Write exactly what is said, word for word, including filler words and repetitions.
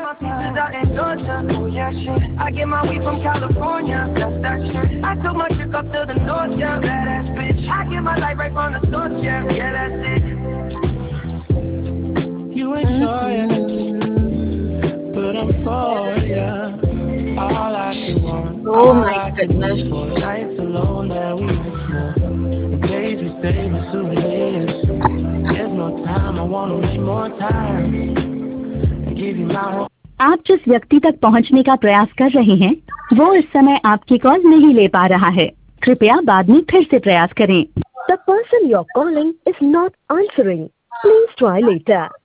pieces out in Georgia. Oh yeah, shit. I get my weed from California. That's that shit. I took my trip up to the north, yeah. Badass bitch. I get my light right from the source, yeah. Yeah, that's it. You enjoy it, but I'm for ya. All I can want, Oh all my I can goodness. wish for. Nights alone that we miss more. The days we save as souvenirs. There's no time, I wanna make more time. And give you my whole. आप जिस व्यक्ति तक पहुंचने का प्रयास कर रहे हैं वो इस समय आपकी कॉल नहीं ले पा रहा है। कृपया बाद में फिर से प्रयास करें। The person you're calling is not answering. Please try later.